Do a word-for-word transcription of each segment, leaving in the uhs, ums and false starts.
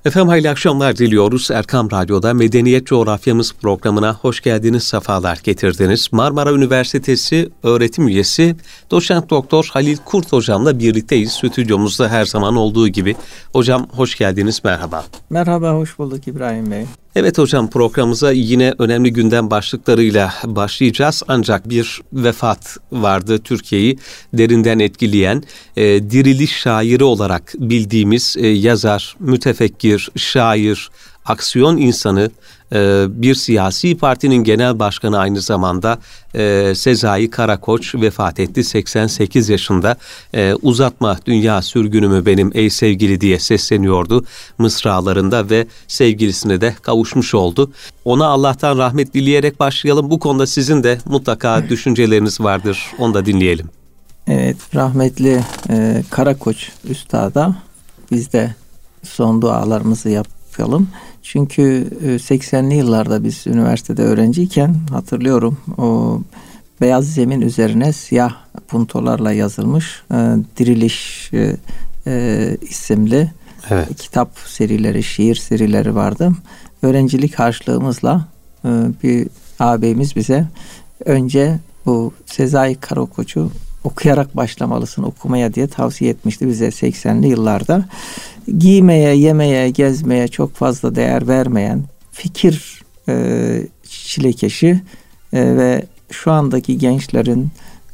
Efendim hayırlı akşamlar diliyoruz. Erkam Radyo'da Medeniyet Coğrafyamız programına hoş geldiniz, sefalar getirdiniz. Marmara Üniversitesi öğretim üyesi Doçent Doktor Halil Kurt hocamla birlikteyiz. Stüdyomuzda her zaman olduğu gibi. Hocam hoş geldiniz, merhaba. Merhaba, hoş bulduk İbrahim Bey. Evet hocam, programımıza yine önemli gündem başlıklarıyla başlayacağız. Ancak bir vefat vardı Türkiye'yi derinden etkileyen, e, diriliş şairi olarak bildiğimiz e, yazar, mütefekkir, şair, aksiyon insanı, e, bir siyasi partinin genel başkanı aynı zamanda e, Sezai Karakoç vefat etti. seksen sekiz yaşında. E, uzatma dünya sürgünümü benim ey sevgili diye sesleniyordu mısralarında ve sevgilisine de kavuşmuş oldu. Ona Allah'tan rahmet dileyerek başlayalım. Bu konuda sizin de mutlaka düşünceleriniz vardır. Onu da dinleyelim. Evet, rahmetli e, Karakoç Üstad'a biz de son dualarımızı yapalım. Çünkü seksenli yıllarda biz üniversitede öğrenciyken hatırlıyorum, o beyaz zemin üzerine siyah puntolarla yazılmış e, Diriliş e, e, isimli evet. kitap serileri, şiir serileri vardı. Öğrencilik harçlığımızla e, bir ağabeyimiz bize önce bu Sezai Karakoç'u okuyarak başlamalısın okumaya diye tavsiye etmişti bize seksenli yıllarda. Giymeye, yemeye, gezmeye çok fazla değer vermeyen, fikir e, çilekeşi e, ve şu andaki gençlerin,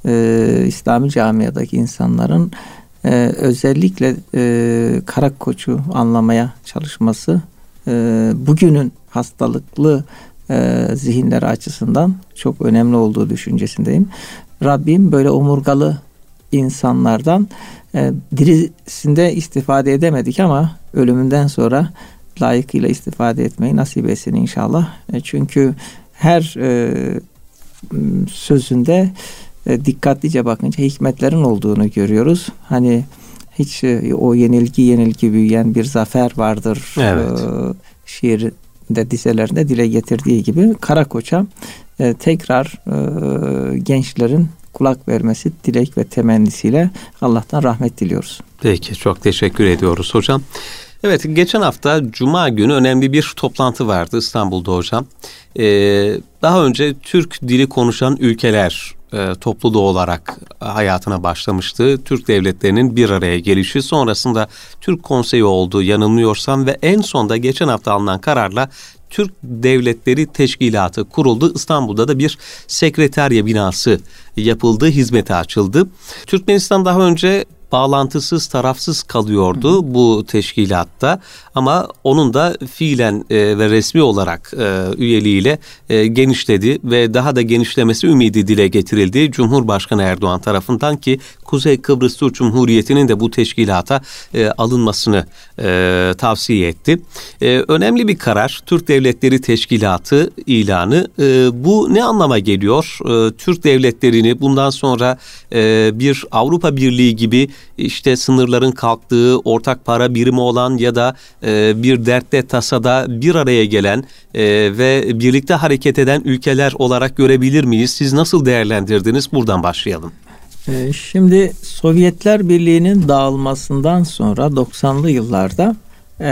e, İslami camiadaki insanların e, özellikle e, Karakoç'u anlamaya çalışması e, bugünün hastalıklı e, zihinleri açısından çok önemli olduğu düşüncesindeyim. Rabbim böyle omurgalı insanlardan e, dirisinde istifade edemedik ama ölümünden sonra layıkıyla istifade etmeyi nasip etsin inşallah. E, çünkü her e, sözünde e, dikkatlice bakınca hikmetlerin olduğunu görüyoruz. Hani hiç e, o yenilgi yenilgi büyüyen bir zafer vardır. Evet. E, şiirinde, dizelerinde dile getirdiği gibi Karakoç'a e, tekrar e, gençlerin kulak vermesi dilek ve temennisiyle Allah'tan rahmet diliyoruz. Peki, çok teşekkür ediyoruz hocam. Evet, geçen hafta Cuma günü önemli bir toplantı vardı İstanbul'da hocam. Ee, daha önce Türk dili konuşan ülkeler e, topluluğu olarak hayatına başlamıştı. Türk devletlerinin bir araya gelişi, sonrasında Türk Konseyi oldu yanılmıyorsam ve en sonda geçen hafta alınan kararla Türk Devletleri Teşkilatı kuruldu. İstanbul'da da bir sekreterya binası yapıldı, hizmete açıldı. Türkmenistan daha önce bağlantısız, tarafsız kalıyordu Hı. bu teşkilatta ama onun da fiilen e, ve resmi olarak e, üyeliğiyle e, genişledi ve daha da genişlemesi ümidi dile getirildi Cumhurbaşkanı Erdoğan tarafından ki Kuzey Kıbrıs Türk Cumhuriyeti'nin de bu teşkilata e, alınmasını e, tavsiye etti. E, önemli bir karar, Türk Devletleri Teşkilatı ilanı. E, bu ne anlama geliyor? E, Türk devletlerini bundan sonra e, bir Avrupa Birliği gibi işte sınırların kalktığı, ortak para birimi olan ya da e, bir dertte tasada bir araya gelen e, ve birlikte hareket eden ülkeler olarak görebilir miyiz? Siz nasıl değerlendirdiniz? Buradan başlayalım. E, şimdi Sovyetler Birliği'nin dağılmasından sonra doksanlı yıllarda e,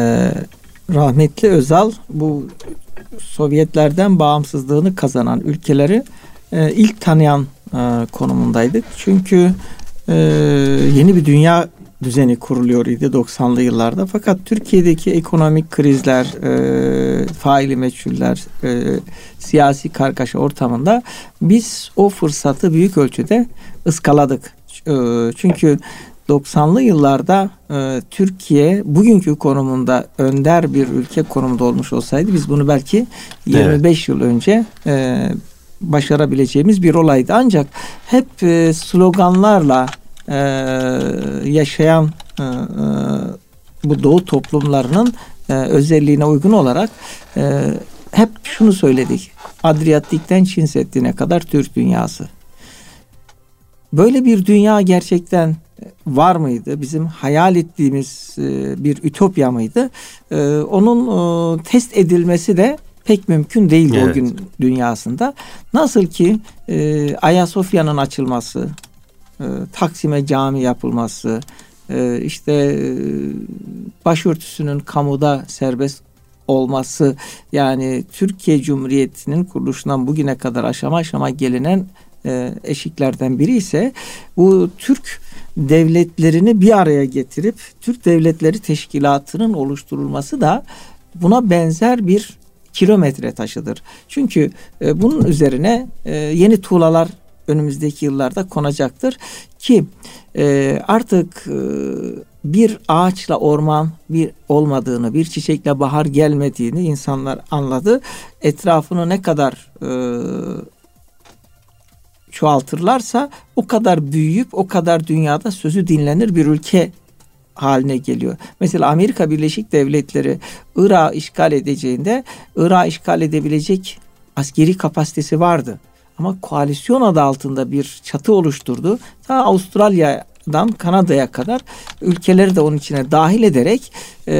rahmetli Özal bu Sovyetlerden bağımsızlığını kazanan ülkeleri e, ilk tanıyan e, konumundaydık. Çünkü Ee, yeni bir dünya düzeni kuruluyor idi doksanlı yıllarda. Fakat Türkiye'deki ekonomik krizler, e, faili meçhuller, e, siyasi kargaşa ortamında biz o fırsatı büyük ölçüde ıskaladık. E, çünkü doksanlı yıllarda e, Türkiye bugünkü konumunda önder bir ülke konumunda olmuş olsaydı biz bunu belki yirmi beş evet. yıl önce e, başarabileceğimiz bir olaydı. Ancak hep e, sloganlarla e, yaşayan e, e, bu Doğu toplumlarının e, özelliğine uygun olarak e, hep şunu söyledik. Adriyatik'ten Çin Seddi'ne kadar Türk dünyası. Böyle bir dünya gerçekten var mıydı? Bizim hayal ettiğimiz e, bir ütopya mıydı? E, onun e, test edilmesi de pek mümkün değildi evet. o gün dünyasında. Nasıl ki e, Ayasofya'nın açılması, e, Taksim'e cami yapılması, e, işte başörtüsünün kamuda serbest olması, yani Türkiye Cumhuriyeti'nin kuruluşundan bugüne kadar aşama aşama gelinen e, eşiklerden biri ise bu Türk devletlerini bir araya getirip Türk Devletleri Teşkilatı'nın oluşturulması da buna benzer bir kilometre taşıdır. Çünkü e, bunun üzerine e, yeni tuğlalar önümüzdeki yıllarda konacaktır ki e, artık e, bir ağaçla orman bir olmadığını, bir çiçekle bahar gelmediğini insanlar anladı. Etrafını ne kadar e, çoğaltırlarsa o kadar büyüyüp o kadar dünyada sözü dinlenir bir ülke haline geliyor. Mesela Amerika Birleşik Devletleri Irak'ı işgal edeceğinde Irak'ı işgal edebilecek askeri kapasitesi vardı. Ama koalisyon adı altında bir çatı oluşturdu. Ta Avustralya'dan Kanada'ya kadar ülkeleri de onun içine dahil ederek e,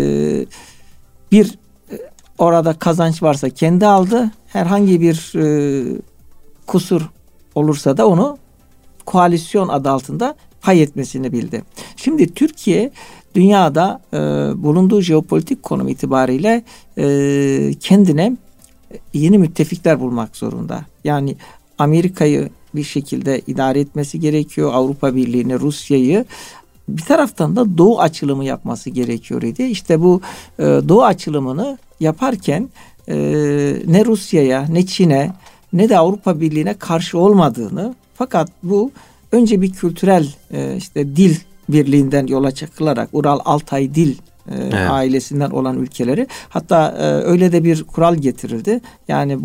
bir orada kazanç varsa kendi aldı. Herhangi bir e, kusur olursa da onu koalisyon adı altında pay etmesini bildi. Şimdi Türkiye dünyada e, bulunduğu jeopolitik konum itibariyle e, kendine yeni müttefikler bulmak zorunda. Yani Amerika'yı bir şekilde idare etmesi gerekiyor. Avrupa Birliği'ni, Rusya'yı. Bir taraftan da Doğu açılımı yapması gerekiyor idi. İşte bu e, Doğu açılımını yaparken e, ne Rusya'ya, ne Çin'e, ne de Avrupa Birliği'ne karşı olmadığını, fakat bu önce bir kültürel e, işte dil birliğinden yola çıkılarak Ural-Altay dil e, evet. ailesinden olan ülkeleri, hatta e, öyle de bir kural getirildi. Yani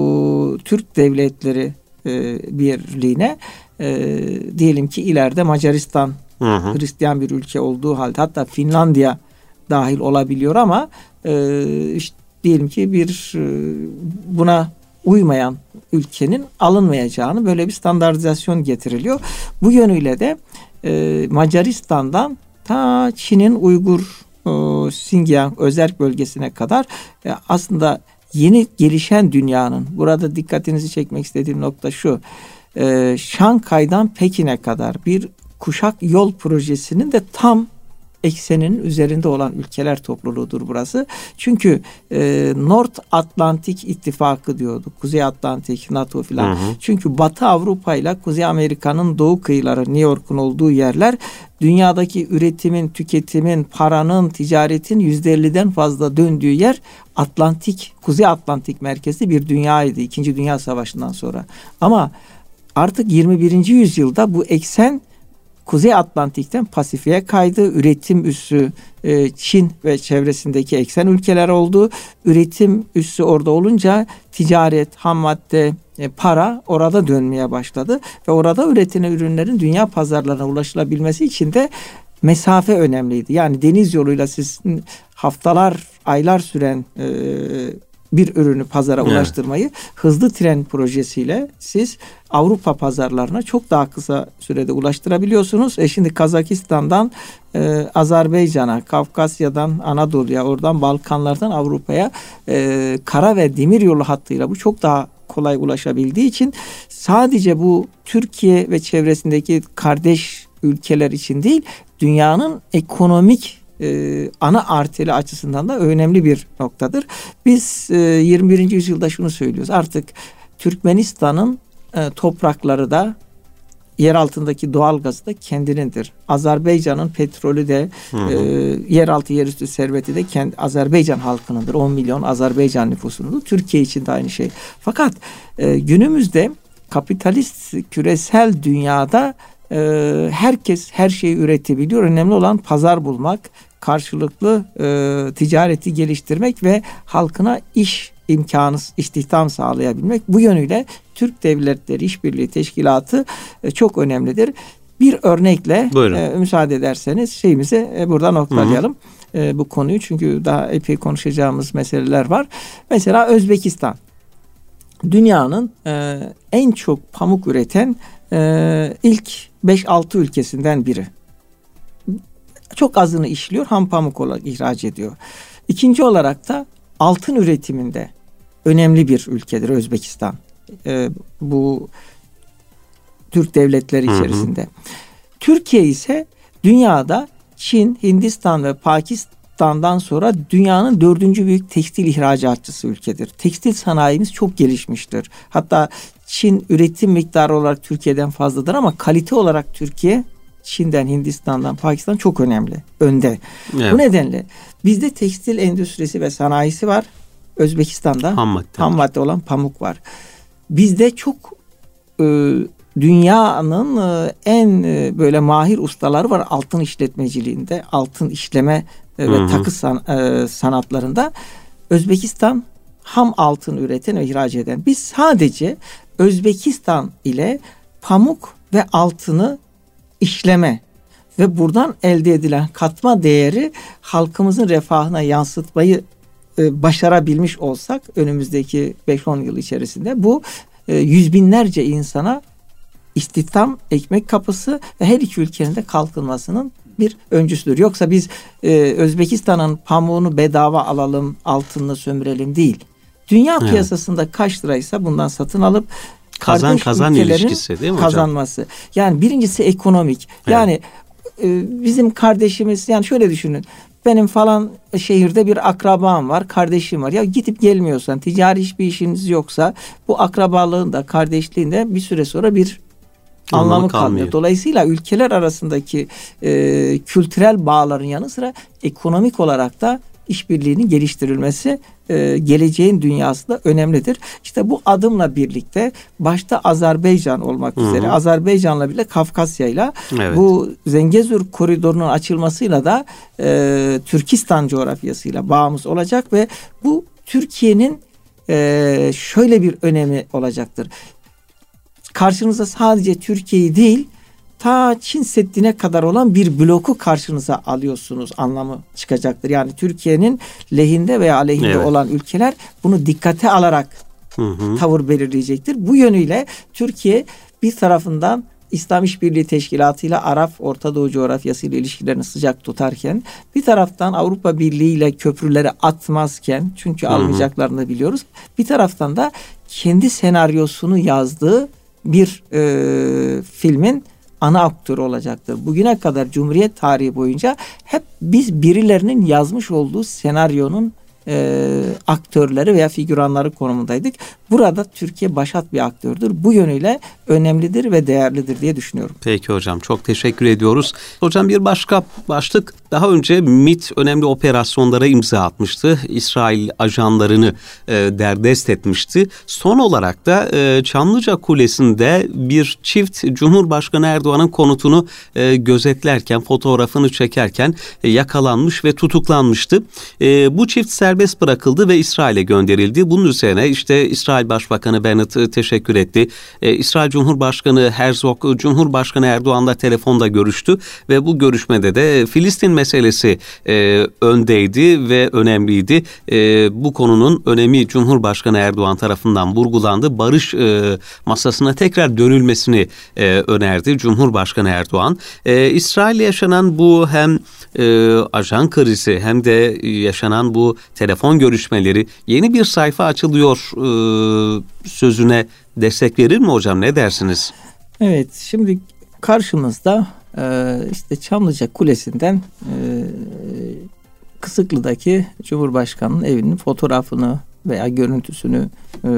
bu Türk devletleri e, birliğine e, diyelim ki ileride Macaristan hı hı. Hristiyan bir ülke olduğu halde, hatta Finlandiya dahil olabiliyor ama e, işte diyelim ki bir e, buna uymayan ülkenin alınmayacağını, böyle bir standartizasyon getiriliyor. Bu yönüyle de e, Macaristan'dan ta Çin'in Uygur, e, Xinjiang özerk bölgesine kadar e, aslında yeni gelişen dünyanın, burada dikkatinizi çekmek istediğim nokta şu, e, Şanghay'dan Pekin'e kadar bir kuşak yol projesinin de tam ekseninin üzerinde olan ülkeler topluluğudur burası. Çünkü e, North Atlantik İttifakı diyorduk. Kuzey Atlantik, NATO filan. Hı hı. Çünkü Batı Avrupa ile Kuzey Amerika'nın doğu kıyıları, New York'un olduğu yerler dünyadaki üretimin, tüketimin, paranın, ticaretin yüzde elliden fazla döndüğü yer Atlantik, Kuzey Atlantik merkezli bir dünyaydı İkinci Dünya Savaşı'ndan sonra. Ama artık yirmi birinci yüzyılda bu eksen Kuzey Atlantik'ten Pasifik'e kaydı. Üretim üssü e, Çin ve çevresindeki eksen ülkeler oldu. Üretim üssü orada olunca ticaret, ham madde, e, para orada dönmeye başladı. Ve orada üretilen ürünlerin dünya pazarlarına ulaşılabilmesi için de mesafe önemliydi. Yani deniz yoluyla siz haftalar, aylar süren e, bir ürünü pazara evet. ulaştırmayı hızlı tren projesiyle siz Avrupa pazarlarına çok daha kısa sürede ulaştırabiliyorsunuz. E şimdi Kazakistan'dan e, Azerbaycan'a, Kafkasya'dan Anadolu'ya, oradan Balkanlardan Avrupa'ya e, kara ve demir yolu hattıyla bu çok daha kolay ulaşabildiği için sadece bu Türkiye ve çevresindeki kardeş ülkeler için değil, dünyanın ekonomik Ee, ana arteri açısından da önemli bir noktadır. Biz e, yirmi birinci yüzyılda şunu söylüyoruz. Artık Türkmenistan'ın e, toprakları da, yer altındaki doğal gazı da kendinindir. Azerbaycan'ın petrolü de, e, yeraltı yerüstü serveti de kendi Azerbaycan halkınındır. on milyon Azerbaycan nüfusunundur. Türkiye için de aynı şey. Fakat e, günümüzde kapitalist küresel dünyada e, herkes her şeyi üretebiliyor. Önemli olan pazar bulmak, karşılıklı e, ticareti geliştirmek ve halkına iş imkanı, istihdam sağlayabilmek. Bu yönüyle Türk Devletleri İşbirliği Teşkilatı e, çok önemlidir. Bir örnekle e, müsaade ederseniz şeyimizi e, burada noktalayalım e, bu konuyu. Çünkü daha epey konuşacağımız meseleler var. Mesela Özbekistan. Dünyanın e, en çok pamuk üreten e, ilk beş altı ülkesinden biri. Çok azını işliyor, ham pamuk olarak ihraç ediyor. İkinci olarak da altın üretiminde önemli bir ülkedir Özbekistan. Ee, bu Türk devletleri içerisinde. Hı hı. Türkiye ise dünyada Çin, Hindistan ve Pakistan'dan sonra dünyanın dördüncü büyük tekstil ihracatçısı ülkedir. Tekstil sanayimiz çok gelişmiştir. Hatta Çin üretim miktarı olarak Türkiye'den fazladır ama kalite olarak Türkiye Çin'den, Hindistan'dan, Pakistan çok önemli, önde. Evet. Bu nedenle bizde tekstil endüstrisi ve sanayisi var. Özbekistan'da ham madde, ham madde olan pamuk var. Bizde çok e, dünyanın e, en e, böyle mahir ustaları var altın işletmeciliğinde, altın işleme e, ve hı hı. takı san, e, sanatlarında. Özbekistan ham altın üreten ve ihraç eden. Biz sadece Özbekistan ile pamuk ve altını işleme ve buradan elde edilen katma değeri halkımızın refahına yansıtmayı e, başarabilmiş olsak önümüzdeki beş on yıl içerisinde bu e, yüz binlerce insana istihdam, ekmek kapısı ve her iki ülkenin de kalkınmasının bir öncüsüdür. Yoksa biz e, Özbekistan'ın pamuğunu bedava alalım, altınla sömürelim değil. Dünya evet. piyasasında kaç liraysa bundan satın alıp kazan kazan ilişkisi değil mi kazanması. hocam? Yani birincisi ekonomik. Evet. Yani e, bizim kardeşimiz, yani şöyle düşünün. Benim falan şehirde bir akrabam var, kardeşim var. Ya gidip gelmiyorsan, ticari hiçbir işiniz yoksa bu akrabalığın da kardeşliğin de bir süre sonra bir anlamı, anlamı kalmıyor. kalmıyor. Dolayısıyla ülkeler arasındaki e, kültürel bağların yanı sıra ekonomik olarak da işbirliğinin geliştirilmesi e, geleceğin dünyasında önemlidir. İşte bu adımla birlikte başta Azerbaycan olmak Hı-hı. üzere Azerbaycan'la bile Kafkasya'yla evet. bu Zengezur koridorunun açılmasıyla da e, Türkistan coğrafyasıyla bağımız olacak ve bu Türkiye'nin e, şöyle bir önemi olacaktır. Karşınıza sadece Türkiye'yi değil, ta Çin Seddi'ne kadar olan bir bloku karşınıza alıyorsunuz anlamı çıkacaktır. Yani Türkiye'nin lehinde veya aleyhinde evet. olan ülkeler bunu dikkate alarak hı hı. tavır belirleyecektir. Bu yönüyle Türkiye bir tarafından İslam İşbirliği Teşkilatı ile Arap Orta Doğu coğrafyası ile ilişkilerini sıcak tutarken bir taraftan Avrupa Birliği ile köprüleri atmazken, çünkü hı hı. almayacaklarını da biliyoruz. Bir taraftan da kendi senaryosunu yazdığı bir e, filmin ana aktörü olacaktır. Bugüne kadar Cumhuriyet tarihi boyunca hep biz birilerinin yazmış olduğu senaryonun e, aktörleri veya figüranları konumundaydık. Burada Türkiye başat bir aktördür. Bu yönüyle önemlidir ve değerlidir diye düşünüyorum. Peki hocam, çok teşekkür ediyoruz. Hocam bir başka başlık, daha önce MİT önemli operasyonlara imza atmıştı. İsrail ajanlarını e, derdest etmişti. Son olarak da e, Çamlıca Kulesi'nde bir çift Cumhurbaşkanı Erdoğan'ın konutunu e, gözetlerken, fotoğrafını çekerken e, yakalanmış ve tutuklanmıştı. E, bu çift serbest bırakıldı ve İsrail'e gönderildi. Bunun üzerine işte İsrail Başbakanı Bennett teşekkür etti. E, İsrail Cumhurbaşkanı Herzog, Cumhurbaşkanı Erdoğan'la telefonda görüştü ve bu görüşmede de Filistin meselesi e, öndeydi ve önemliydi. E, bu konunun önemi Cumhurbaşkanı Erdoğan tarafından vurgulandı. Barış e, masasına tekrar dönülmesini e, önerdi Cumhurbaşkanı Erdoğan. E, İsrail'le yaşanan bu hem e, ajan krizi hem de yaşanan bu telefon görüşmeleri, yeni bir sayfa açılıyor e, sözüne destek verir mi hocam? Ne dersiniz? Evet, şimdi karşımızda e, işte Çamlıca Kulesi'nden e, Kısıklı'daki Cumhurbaşkanı'nın evinin fotoğrafını veya görüntüsünü e,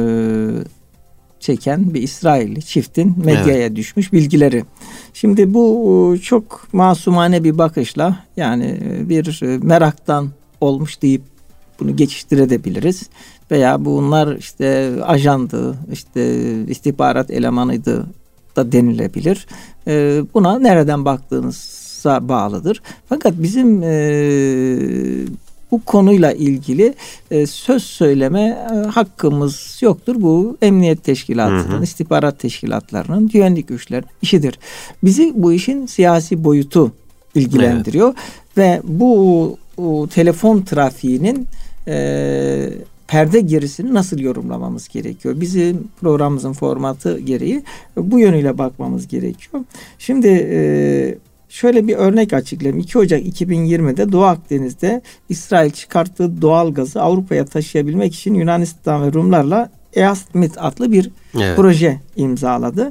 çeken bir İsrailli çiftin medyaya evet. düşmüş bilgileri. Şimdi bu çok masumane bir bakışla, yani bir meraktan olmuş deyip bunu geçiştirebiliriz. Veya bunlar işte ajandı, işte istihbarat elemanıydı da denilebilir. Ee, buna nereden baktığınıza bağlıdır. Fakat bizim e, bu konuyla ilgili e, söz söyleme e, hakkımız yoktur. Bu emniyet teşkilatının, hı hı. istihbarat teşkilatlarının, güvenlik güçlerinin işidir. Bizi bu işin siyasi boyutu ilgilendiriyor. Evet. Ve bu, bu telefon trafiğinin e, perde gerisini nasıl yorumlamamız gerekiyor? Bizim programımızın formatı gereği bu yönüyle bakmamız gerekiyor. Şimdi e, şöyle bir örnek açıklayayım. iki Ocak iki bin yirmide Doğu Akdeniz'de İsrail çıkarttığı doğal gazı Avrupa'ya taşıyabilmek için Yunanistan ve Rumlarla EastMed adlı bir evet. proje imzaladı.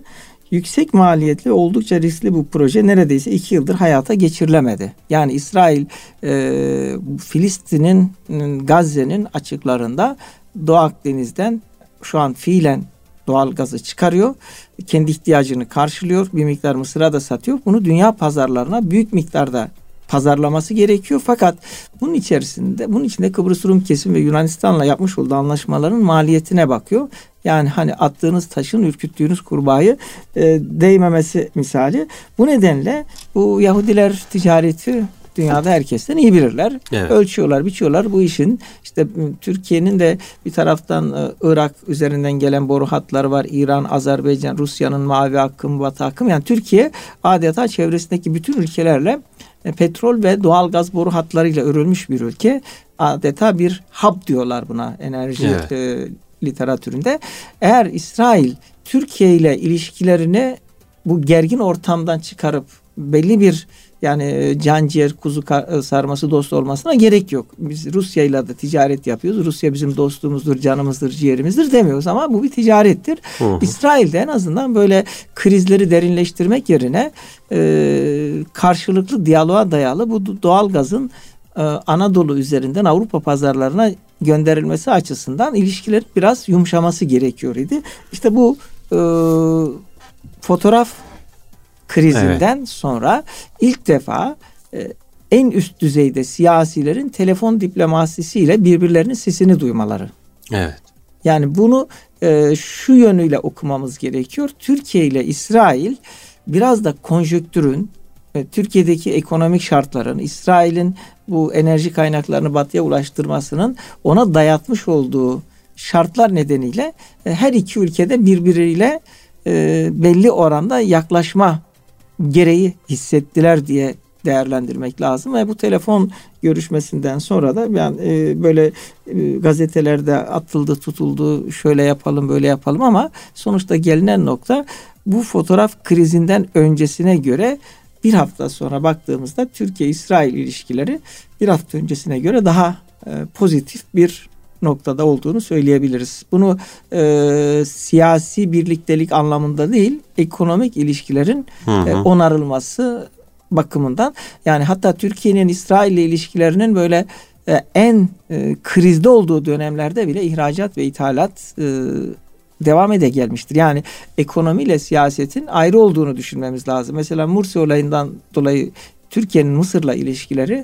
yüksek maliyetli, oldukça riskli bu proje neredeyse iki yıldır hayata geçirilemedi. Yani İsrail e, Filistin'in, Gazze'nin açıklarında Doğu Akdeniz'den şu an fiilen doğal gazı çıkarıyor. Kendi ihtiyacını karşılıyor. Bir miktar Mısır'a da satıyor. Bunu dünya pazarlarına büyük miktarda pazarlaması gerekiyor. Fakat bunun içerisinde, bunun içinde Kıbrıs Rum kesimi ve Yunanistan'la yapmış olduğu anlaşmaların maliyetine bakıyor. Yani hani attığınız taşın ürküttüğünüz kurbağayı e, değmemesi misali. Bu nedenle bu Yahudiler ticareti dünyada herkesten iyi bilirler. Evet. Ölçüyorlar, biçiyorlar. Bu işin işte Türkiye'nin de bir taraftan Irak üzerinden gelen boru hatları var. İran, Azerbaycan, Rusya'nın mavi akım, batı akım. Yani Türkiye adeta çevresindeki bütün ülkelerle petrol ve doğal gaz boru hatlarıyla örülmüş bir ülke. Adeta bir hub diyorlar buna enerji evet. e, literatüründe. Eğer İsrail Türkiye ile ilişkilerini bu gergin ortamdan çıkarıp belli bir yani can ciğer kuzu sarması dost olmasına gerek yok. Biz Rusya ile de ticaret yapıyoruz. Rusya bizim dostumuzdur, canımızdır, ciğerimizdir demiyoruz ama bu bir ticarettir. Hı hı. İsrail'de en azından böyle krizleri derinleştirmek yerine e, karşılıklı diyaloğa dayalı bu doğalgazın e, Anadolu üzerinden Avrupa pazarlarına gönderilmesi açısından ilişkilerin biraz yumuşaması gerekiyor idi. İşte bu e, fotoğraf krizinden evet. sonra ilk defa e, en üst düzeyde siyasilerin telefon diplomasisiyle birbirlerinin sesini duymaları. Evet. Yani bunu e, şu yönüyle okumamız gerekiyor. Türkiye ile İsrail biraz da konjonktürün, e, Türkiye'deki ekonomik şartların, İsrail'in bu enerji kaynaklarını batıya ulaştırmasının ona dayatmış olduğu şartlar nedeniyle e, her iki ülkede birbiriyle e, belli oranda yaklaşma gereği hissettiler diye değerlendirmek lazım ve bu telefon görüşmesinden sonra da yani e, böyle e, gazetelerde atıldı tutuldu şöyle yapalım böyle yapalım ama sonuçta gelinen nokta bu fotoğraf krizinden öncesine göre bir hafta sonra baktığımızda Türkiye-İsrail ilişkileri bir hafta öncesine göre daha e, pozitif bir noktada olduğunu söyleyebiliriz. Bunu e, siyasi birliktelik anlamında değil, ekonomik ilişkilerin hı hı. E, onarılması bakımından. Yani hatta Türkiye'nin İsrail ile ilişkilerinin böyle e, en e, krizde olduğu dönemlerde bile ihracat ve ithalat e, devam ede gelmiştir. Yani ekonomiyle siyasetin ayrı olduğunu düşünmemiz lazım. Mesela Mursi olayından dolayı Türkiye'nin Mısır'la ilişkileri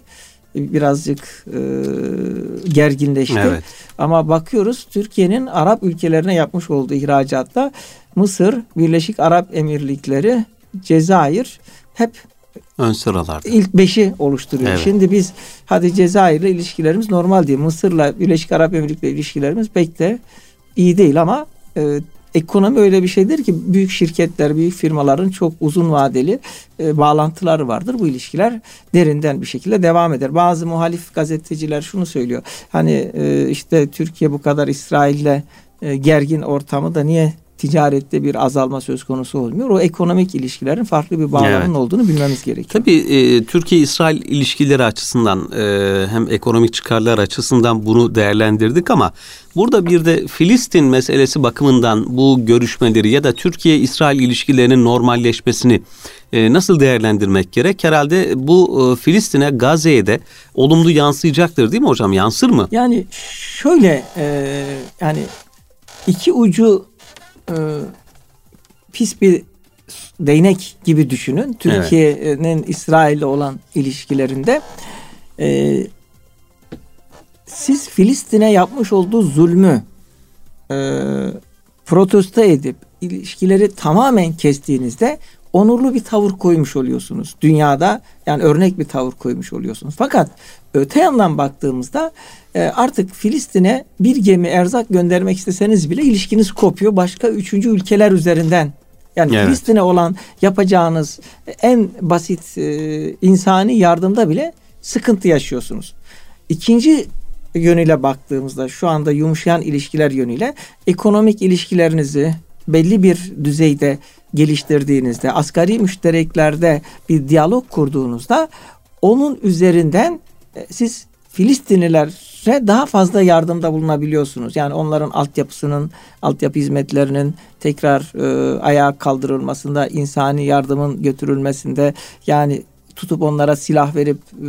birazcık e, gerginleşti. Evet. Ama bakıyoruz Türkiye'nin Arap ülkelerine yapmış olduğu ihracatta Mısır, Birleşik Arap Emirlikleri, Cezayir hep ön sıralarda. İlk beşi oluşturuyor. Evet. Şimdi biz hadi Cezayir'le ilişkilerimiz normal değil. Mısır'la Birleşik Arap Emirlikleri ilişkilerimiz pek de iyi değil ama e, ekonomi öyle bir şeydir ki büyük şirketler, büyük firmaların çok uzun vadeli e, bağlantıları vardır. Bu ilişkiler derinden bir şekilde devam eder. Bazı muhalif gazeteciler şunu söylüyor. Hani e, işte Türkiye bu kadar İsrail'le e, gergin ortamı da niye ticarette bir azalma söz konusu olmuyor? O ekonomik ilişkilerin farklı bir bağlamının evet. olduğunu bilmemiz gerekiyor. Tabii e, Türkiye-İsrail ilişkileri açısından e, hem ekonomik çıkarlar açısından bunu değerlendirdik ama burada bir de Filistin meselesi bakımından bu görüşmeleri ya da Türkiye-İsrail ilişkilerinin normalleşmesini e, nasıl değerlendirmek gerek? Herhalde bu e, Filistin'e, Gazze'ye de olumlu yansıyacaktır değil mi hocam? Yansır mı? Yani şöyle e, yani iki ucu e, pis bir değnek gibi düşünün. Türkiye'nin evet. İsrail'le olan ilişkilerinde e, siz Filistin'e yapmış olduğu zulmü e, protesto edip ilişkileri tamamen kestiğinizde onurlu bir tavır koymuş oluyorsunuz. Dünyada yani örnek bir tavır koymuş oluyorsunuz. Fakat öte yandan baktığımızda e, artık Filistin'e bir gemi erzak göndermek isteseniz bile ilişkiniz kopuyor. Başka üçüncü ülkeler üzerinden. Yani evet. Filistin'e olan yapacağınız en basit e, insani yardımda bile sıkıntı yaşıyorsunuz. İkinci yönüyle baktığımızda şu anda yumuşayan ilişkiler yönüyle ekonomik ilişkilerinizi belli bir düzeyde geliştirdiğinizde, asgari müştereklerde bir diyalog kurduğunuzda onun üzerinden siz Filistinliler daha fazla yardımda bulunabiliyorsunuz. Yani onların altyapısının, altyapı hizmetlerinin tekrar e, ayağa kaldırılmasında, insani yardımın götürülmesinde, yani tutup onlara silah verip e,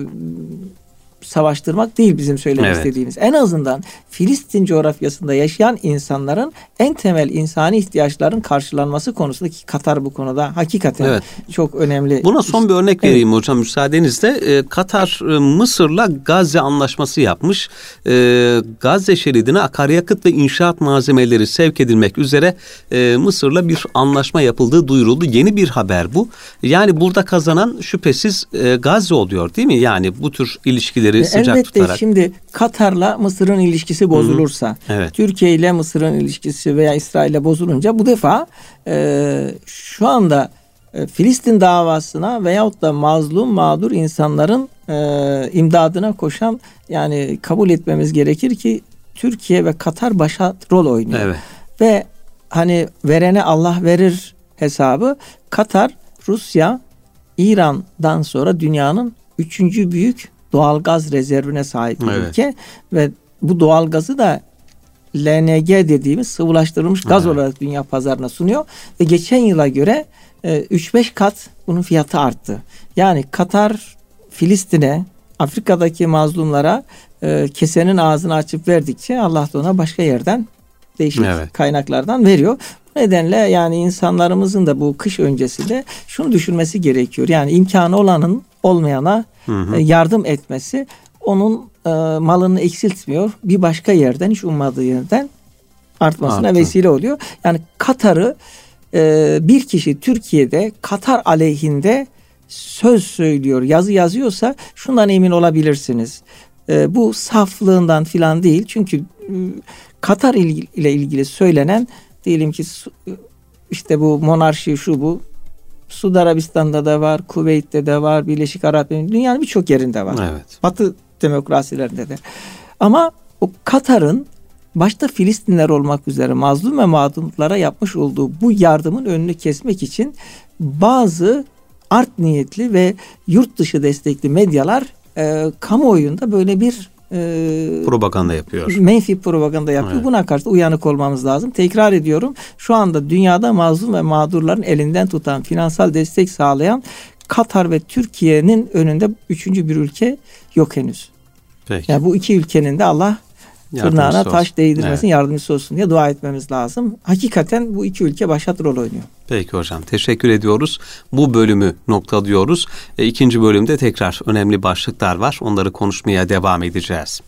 savaştırmak değil bizim söylemek evet. istediğimiz. En azından Filistin coğrafyasında yaşayan insanların en temel insani ihtiyaçların karşılanması konusunda, ki Katar bu konuda hakikaten evet. çok önemli. Buna son bir örnek evet. vereyim hocam müsaadenizle. Ee, Katar Mısır'la Gazze anlaşması yapmış. Ee, Gazze şeridine akaryakıt ve inşaat malzemeleri sevk edilmek üzere e, Mısır'la bir anlaşma yapıldığı duyuruldu. Yeni bir haber bu. Yani burada kazanan şüphesiz e, Gazze oluyor değil mi? Yani bu tür ilişkileri sıcak elbette tutarak. Şimdi Katar'la Mısır'ın ilişkisi bozulursa, evet. Türkiye ile Mısır'ın ilişkisi veya İsrail ile bozulunca bu defa e, şu anda e, Filistin davasına veyahut da mazlum mağdur insanların e, imdadına koşan, yani kabul etmemiz gerekir ki Türkiye ve Katar başa rol oynuyor. Evet. Ve hani verene Allah verir hesabı, Katar, Rusya, İran'dan sonra dünyanın üçüncü büyük doğalgaz rezervine sahip bir evet. ülke ve bu doğalgazı da L N G dediğimiz sıvılaştırılmış gaz evet. olarak dünya pazarına sunuyor ve geçen yıla göre üç beş kat bunun fiyatı arttı. Yani Katar Filistin'e, Afrika'daki mazlumlara e, kesenin ağzını açıp verdikçe Allah da ona başka yerden, değişik evet. kaynaklardan veriyor. Bu nedenle yani insanlarımızın da bu kış öncesinde şunu düşünmesi gerekiyor. Yani imkanı olanın olmayana hı hı. yardım etmesi onun e, malını eksiltmiyor. Bir başka yerden, hiç ummadığı yerden artmasına Arttı. vesile oluyor. Yani Katar'ı e, bir kişi Türkiye'de Katar aleyhinde söz söylüyor, yazı yazıyorsa şundan emin olabilirsiniz. E, bu saflığından filan değil. Çünkü e, Katar ile ilgili söylenen, diyelim ki işte bu monarşi şu bu, Suudi Arabistan'da da var, Kuveyt'te de var, Birleşik Arap Emirlikleri, dünyanın birçok yerinde var. Evet. Batı demokrasilerinde de. Ama o Katar'ın başta Filistinler olmak üzere mazlum ve mağdurlara yapmış olduğu bu yardımın önünü kesmek için bazı art niyetli ve yurt dışı destekli medyalar e, kamuoyunda böyle bir e, propaganda yapıyor. Menfi propaganda yapıyor. Evet. Buna karşı uyanık olmamız lazım. Tekrar ediyorum. Şu anda dünyada mazlum ve mağdurların elinden tutan, finansal destek sağlayan Katar ve Türkiye'nin önünde üçüncü bir ülke yok henüz. Peki. Yani bu iki ülkenin de Allah tırnağına taş değdirmesin, evet. yardımcısı olsun diye dua etmemiz lazım. Hakikaten bu iki ülke başat rol oynuyor. Peki hocam, teşekkür ediyoruz. Bu bölümü noktalıyoruz. E, ikinci bölümde tekrar önemli başlıklar var. Onları konuşmaya devam edeceğiz.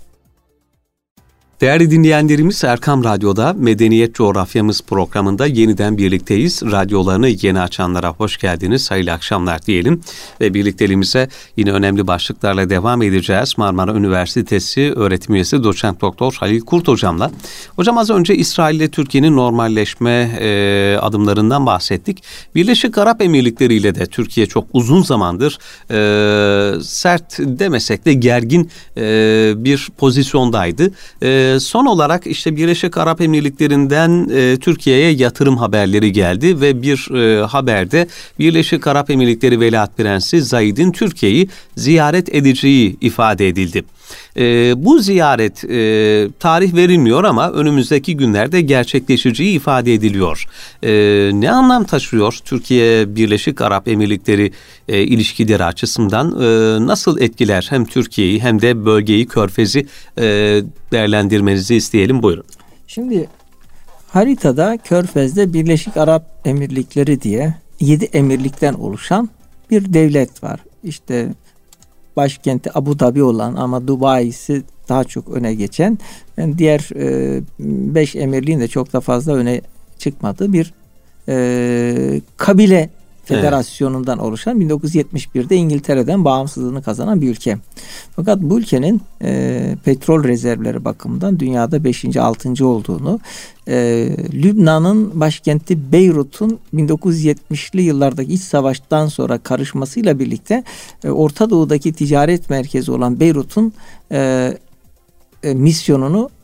Değerli dinleyenlerimiz, Erkam Radyo'da Medeniyet Coğrafyamız programında yeniden birlikteyiz. Radyolarını yeni açanlara hoş geldiniz, hayırlı akşamlar diyelim. Ve birlikteliğimize yine önemli başlıklarla devam edeceğiz. Marmara Üniversitesi öğretim üyesi doçent doktor Halil Kurt hocamla. Hocam az önce İsrail ile Türkiye'nin normalleşme e, adımlarından bahsettik. Birleşik Arap Emirlikleri ile de Türkiye çok uzun zamandır e, sert demesek de gergin e, bir pozisyondaydı. E, Son olarak işte Birleşik Arap Emirlikleri'nden e, Türkiye'ye yatırım haberleri geldi ve bir e, haberde Birleşik Arap Emirlikleri Veliaht Prensi Zayed'in Türkiye'yi ziyaret edeceği ifade edildi. E, bu ziyaret e, tarih verilmiyor ama önümüzdeki günlerde gerçekleşeceği ifade ediliyor. E, ne anlam taşıyor Türkiye Birleşik Arap Emirlikleri e, ilişkileri açısından? E, nasıl etkiler hem Türkiye'yi hem de bölgeyi, Körfez'i e, değerlendirmenizi isteyelim. Buyurun. Şimdi haritada Körfez'de Birleşik Arap Emirlikleri diye yedi emirlikten oluşan bir devlet var. İşte başkenti Abu Dhabi olan ama Dubai'si daha çok öne geçen, yani diğer e, beş emirliğin de çok da fazla öne çıkmadığı bir e, kabile federasyonundan evet. oluşan, bin dokuz yüz yetmiş birde İngiltere'den bağımsızlığını kazanan bir ülke. Fakat bu ülkenin e, petrol rezervleri bakımından dünyada beşinci altıncı olduğunu, e, Lübnan'ın başkenti Beyrut'un bin dokuz yüz yetmişli yıllardaki iç savaştan sonra karışmasıyla birlikte e, Orta Doğu'daki ticaret merkezi olan Beyrut'un e, e, misyonunu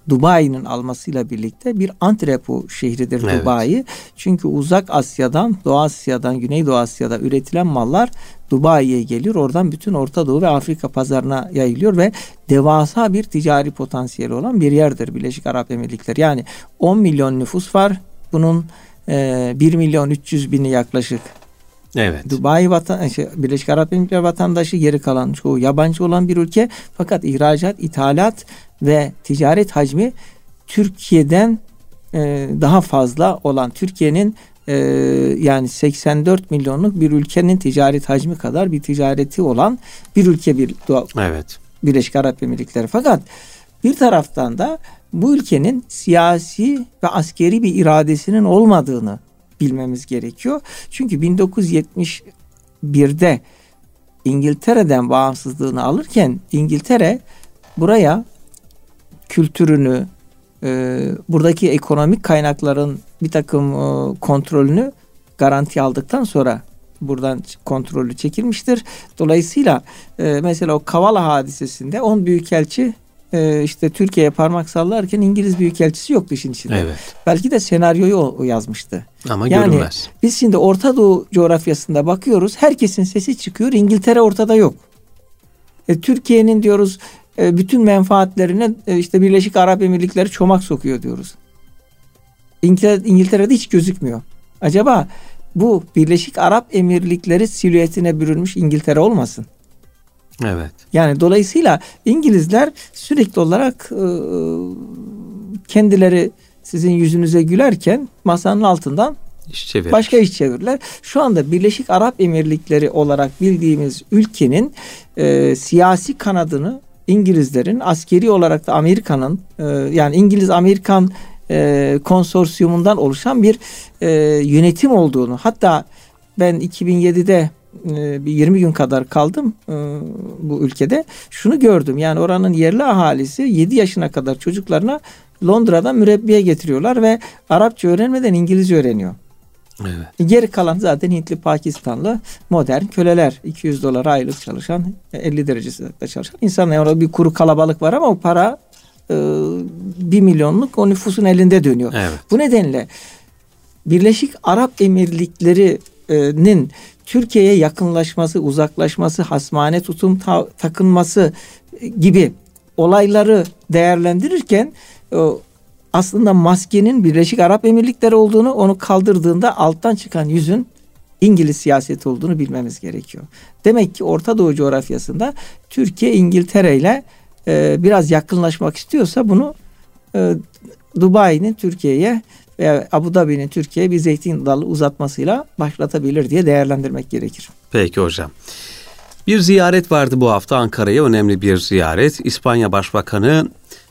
Dubai'nin almasıyla birlikte bir antrepo şehridir evet. Dubai. Çünkü uzak Asya'dan, Doğu Asya'dan, Güneydoğu Asya'da üretilen mallar Dubai'ye geliyor. Oradan bütün Orta Doğu ve Afrika pazarına yayılıyor ve devasa bir ticari potansiyeli olan bir yerdir Birleşik Arap Emirlikleri. Yani on milyon nüfus var. Bunun e, bir milyon üç yüz bini yaklaşık evet. Dubai vatan, şey, Birleşik Arap Emirlikleri vatandaşı, geri kalan çoğu yabancı olan bir ülke. Fakat ihracat, ithalat ve ticaret hacmi Türkiye'den e, daha fazla olan, Türkiye'nin e, yani seksen dört milyonluk bir ülkenin ticaret hacmi kadar bir ticareti olan bir ülke bir evet. Birleşik Arap Emirlikleri. Fakat bir taraftan da bu ülkenin siyasi ve askeri bir iradesinin olmadığını bilmemiz gerekiyor. Çünkü bin dokuz yüz yetmiş birde İngiltere'den bağımsızlığını alırken İngiltere buraya kültürünü, e, buradaki ekonomik kaynakların bir takım e, kontrolünü garanti aldıktan sonra buradan kontrolü çekilmiştir. Dolayısıyla e, mesela o Kavala hadisesinde on büyükelçi e, işte Türkiye'ye parmak sallarken İngiliz büyükelçisi yoktu işin içinde. Evet. Belki de senaryoyu o, o yazmıştı. Ama yani, görünmez. Biz şimdi Orta Doğu coğrafyasında bakıyoruz. Herkesin sesi çıkıyor. İngiltere ortada yok. E, Türkiye'nin diyoruz e, bütün menfaatlerine e, işte Birleşik Arap Emirlikleri çomak sokuyor diyoruz. İngiltere, İngiltere'de hiç gözükmüyor. Acaba bu Birleşik Arap Emirlikleri silüetine bürünmüş İngiltere olmasın? Evet. Yani dolayısıyla İngilizler sürekli olarak e, kendileri sizin yüzünüze gülerken masanın altından İş başka iş çevirirler. Şu anda Birleşik Arap Emirlikleri olarak bildiğimiz ülkenin e, siyasi kanadını İngilizlerin, askeri olarak da Amerika'nın e, yani İngiliz-Amerikan e, konsorsiyumundan oluşan bir e, yönetim olduğunu, hatta ben iki bin yedide bir yirmi gün kadar kaldım bu ülkede. Şunu gördüm, yani oranın yerli ahalisi yedi yaşına kadar çocuklarına Londra'dan mürebbiye getiriyorlar ve Arapça öğrenmeden İngilizce öğreniyor. Evet. Geri kalan zaten Hintli, Pakistanlı modern köleler. iki yüz dolar aylık çalışan, elli derecesinde çalışan insanlar. Orada bir kuru kalabalık var ama o para bir milyonluk o nüfusun elinde dönüyor. Evet. Bu nedenle Birleşik Arap Emirlikleri'nin Türkiye'ye yakınlaşması, uzaklaşması, hasmane tutum ta- takınması gibi olayları değerlendirirken aslında maskenin Birleşik Arap Emirlikleri olduğunu, onu kaldırdığında alttan çıkan yüzün İngiliz siyaseti olduğunu bilmemiz gerekiyor. Demek ki Orta Doğu coğrafyasında Türkiye İngiltere ile e, biraz yakınlaşmak istiyorsa bunu e, Dubai'nin Türkiye'ye veya Abu Dhabi'nin Türkiye'ye bir zeytin dalı uzatmasıyla başlatabilir diye değerlendirmek gerekir. Peki hocam. Bir ziyaret vardı bu hafta Ankara'ya, önemli bir ziyaret. İspanya Başbakanı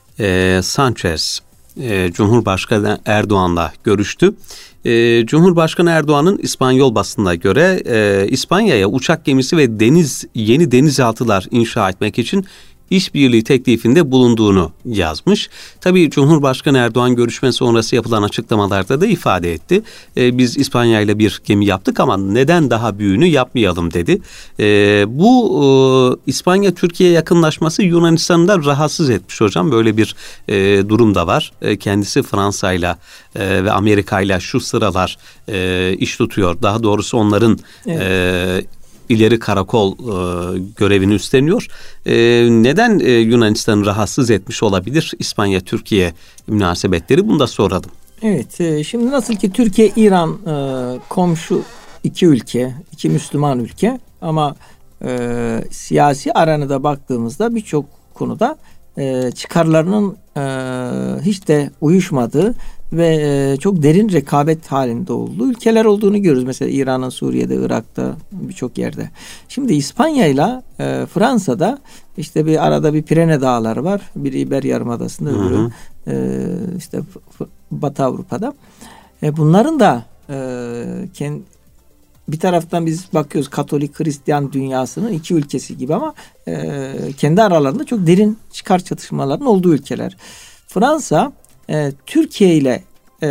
e, Sanchez e, Cumhurbaşkanı Erdoğan'la görüştü. E, Cumhurbaşkanı Erdoğan'ın İspanyol basınına göre e, İspanya'ya uçak gemisi ve deniz yeni denizaltılar inşa etmek için işbirliği teklifinde bulunduğunu yazmış. Tabii Cumhurbaşkanı Erdoğan görüşme sonrası yapılan açıklamalarda da ifade etti. Ee, biz İspanya ile bir gemi yaptık ama neden daha büyüğünü yapmayalım dedi. Ee, bu e, İspanya Türkiye'ye yakınlaşması Yunanistan'ı da rahatsız etmiş hocam. Böyle bir e, durum da var. E, kendisi Fransa ile ve Amerika ile şu sıralar e, iş tutuyor. Daha doğrusu onların evet. e, ileri karakol e, görevini üstleniyor. E, neden e, Yunanistan'ı rahatsız etmiş olabilir İspanya-Türkiye münasebetleri? Bunu da soralım. Evet, e, şimdi nasıl ki Türkiye, İran e, komşu iki ülke, iki Müslüman ülke ama e, siyasi aranıda baktığımızda birçok konuda e, çıkarlarının e, hiç de uyuşmadığı ve e, çok derin rekabet halinde olduğu ülkeler olduğunu görürüz. Mesela İran'ın Suriye'de, Irak'ta, birçok yerde. Şimdi İspanya ile Fransa'da işte bir arada bir Pirene Dağları var. Biri İber Yarımadası'nda, öbürü e, işte Batı Avrupa'da. E, bunların da e, kendi, bir taraftan biz bakıyoruz Katolik Hristiyan dünyasının iki ülkesi gibi ama e, kendi aralarında çok derin çıkar çatışmaların olduğu ülkeler. Fransa e, Türkiye ile e,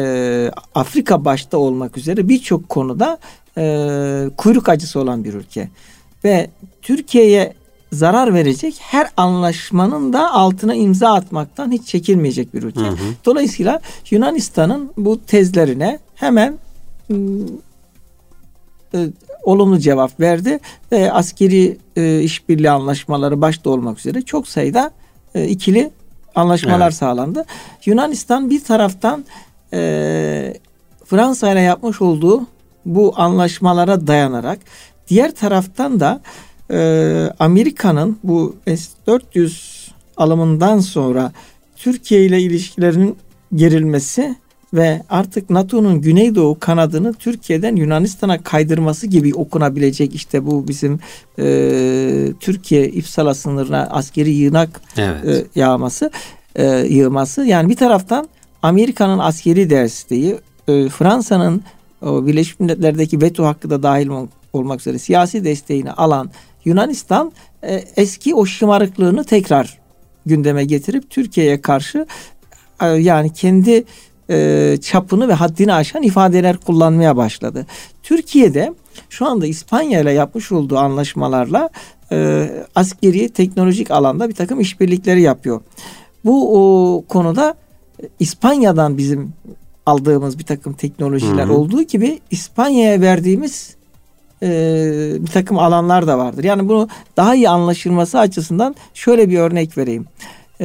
Afrika başta olmak üzere birçok konuda e, kuyruk acısı olan bir ülke. Ve Türkiye'ye zarar verecek her anlaşmanın da altına imza atmaktan hiç çekinmeyecek bir ülke. Hı hı. Dolayısıyla Yunanistan'ın bu tezlerine hemen e, e, olumlu cevap verdi ve askeri e, işbirliği anlaşmaları başta olmak üzere çok sayıda e, ikili anlaşmalar evet. sağlandı. Yunanistan bir taraftan e, Fransa ile yapmış olduğu bu anlaşmalara dayanarak, diğer taraftan da e, Amerika'nın bu S dört yüz alımından sonra Türkiye ile ilişkilerinin gerilmesi ve artık NATO'nun Güneydoğu kanadını Türkiye'den Yunanistan'a kaydırması gibi okunabilecek işte bu bizim e, Türkiye İpsala sınırına askeri yığınak evet. e, yağması, e, yığması. Yani bir taraftan Amerika'nın askeri desteği, e, Fransa'nın o Birleşmiş Milletler'deki veto hakkı da dahil olmak üzere siyasi desteğini alan Yunanistan e, eski o şımarıklığını tekrar gündeme getirip Türkiye'ye karşı e, yani kendi e, çapını ve haddini aşan ifadeler kullanmaya başladı. Türkiye'de şu anda İspanya ile yapmış olduğu anlaşmalarla e, askeri teknolojik alanda bir takım işbirlikleri yapıyor. Bu o, konuda İspanya'dan bizim aldığımız bir takım teknolojiler hı hı. olduğu gibi İspanya'ya verdiğimiz e, bir takım alanlar da vardır. Yani bunu daha iyi anlaşılması açısından şöyle bir örnek vereyim. E,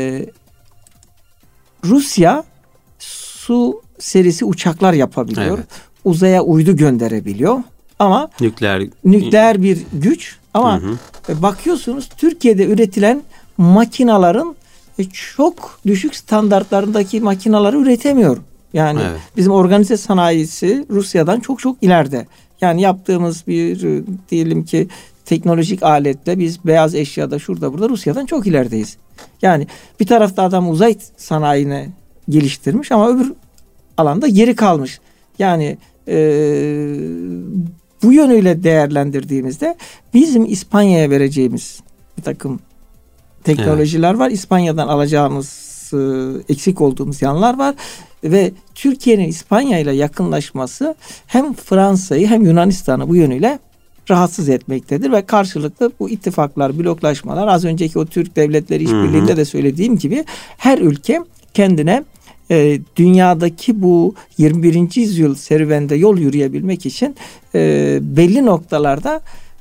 Rusya su serisi uçaklar yapabiliyor. Evet. Uzaya uydu gönderebiliyor. Ama nükleer nükleer bir güç. Ama hı hı. bakıyorsunuz Türkiye'de üretilen makinaların çok düşük standartlarındaki makinaları üretemiyor. Yani evet. bizim organize sanayisi Rusya'dan çok çok ileride. Yani yaptığımız bir diyelim ki teknolojik aletle biz beyaz eşyada şurada burada Rusya'dan çok ilerideyiz. Yani bir tarafta adam uzay sanayini geliştirmiş ama öbür alanda geri kalmış. Yani e, bu yönüyle değerlendirdiğimizde bizim İspanya'ya vereceğimiz bir takım teknolojiler evet. var. İspanya'dan alacağımız e, eksik olduğumuz yanlar var. Ve Türkiye'nin İspanya ile yakınlaşması hem Fransa'yı hem Yunanistan'ı bu yönüyle rahatsız etmektedir ve karşılıklı bu ittifaklar, bloklaşmalar az önceki o Türk devletleri işbirliğinde de söylediğim gibi her ülke kendine e, dünyadaki bu yirmi birinci yüzyıl serüvende yol yürüyebilmek için e, belli noktalarda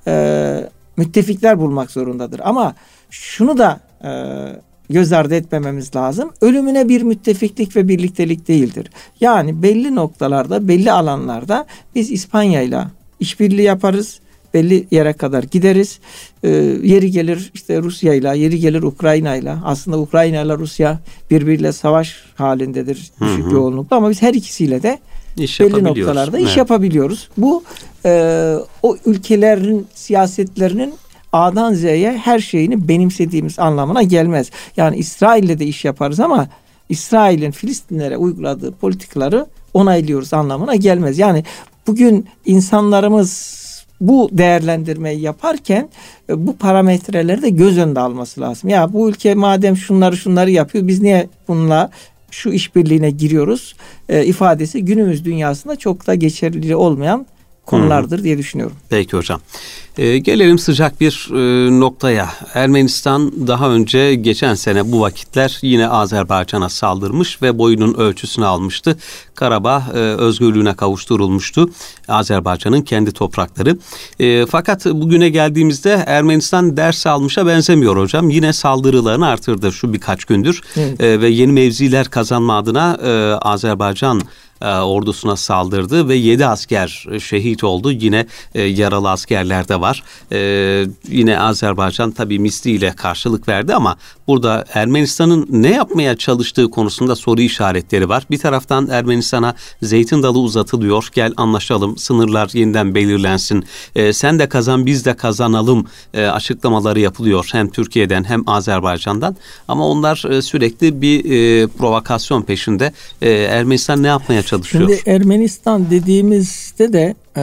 e, müttefikler bulmak zorundadır. Ama şunu da e, göz ardı etmememiz lazım. Ölümüne bir müttefiklik ve birliktelik değildir. Yani belli noktalarda, belli alanlarda biz İspanya'yla işbirliği yaparız. Belli yere kadar gideriz. Ee, yeri gelir işte Rusya'yla, yeri gelir Ukrayna'yla. Aslında Ukrayna'yla Rusya birbiriyle savaş halindedir düşük yoğunlukta ama biz her ikisiyle de İş belli noktalarda evet. iş yapabiliyoruz. Bu e, o ülkelerin siyasetlerinin A'dan Z'ye her şeyini benimsediğimiz anlamına gelmez. Yani İsrail'le de iş yaparız ama İsrail'in Filistinlere uyguladığı politikaları onaylıyoruz anlamına gelmez. Yani bugün insanlarımız bu değerlendirmeyi yaparken bu parametreleri de göz önünde alması lazım. Ya bu ülke madem şunları şunları yapıyor biz niye bununla şu işbirliğine giriyoruz e, ifadesi günümüz dünyasında çok da geçerli olmayan konulardır diye düşünüyorum. Peki hocam. Ee, gelelim sıcak bir e, noktaya. Ermenistan daha önce geçen sene bu vakitler yine Azerbaycan'a saldırmış ve boyunun ölçüsünü almıştı. Karabağ e, özgürlüğüne kavuşturulmuştu. Azerbaycan'ın kendi toprakları. E, fakat bugüne geldiğimizde Ermenistan ders almışa benzemiyor hocam. Yine saldırılarını artırdı şu birkaç gündür. Evet. E, ve yeni mevziler kazanma adına e, Azerbaycan e, ordusuna saldırdı ve yedi asker şehit oldu. Yine e, yaralı askerler de var. var. Ee, yine Azerbaycan tabii misliyle karşılık verdi ama burada Ermenistan'ın ne yapmaya çalıştığı konusunda soru işaretleri var. Bir taraftan Ermenistan'a zeytin dalı uzatılıyor. Gel anlaşalım, sınırlar yeniden belirlensin. Ee, sen de kazan, biz de kazanalım e, açıklamaları yapılıyor. Hem Türkiye'den hem Azerbaycan'dan. Ama onlar e, sürekli bir e, provokasyon peşinde. E, Ermenistan ne yapmaya çalışıyor? Şimdi Ermenistan dediğimizde de e,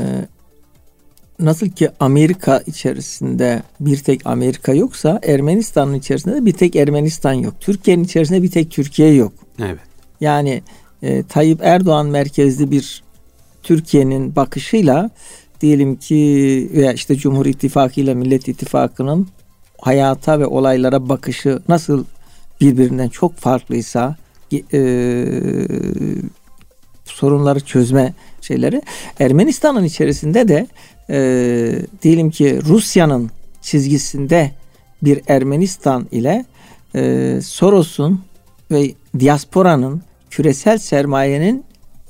nasıl ki Amerika içerisinde bir tek Amerika yoksa Ermenistan'ın içerisinde de bir tek Ermenistan yok. Türkiye'nin içerisinde bir tek Türkiye yok. Evet. Yani e, Tayyip Erdoğan merkezli bir Türkiye'nin bakışıyla diyelim ki veya işte Cumhur İttifakı ile Millet İttifakı'nın hayata ve olaylara bakışı nasıl birbirinden çok farklıysa e, sorunları çözme şeyleri, Ermenistan'ın içerisinde de e, diyelim ki Rusya'nın çizgisinde bir Ermenistan ile e, Soros'un ve diasporanın, küresel sermayenin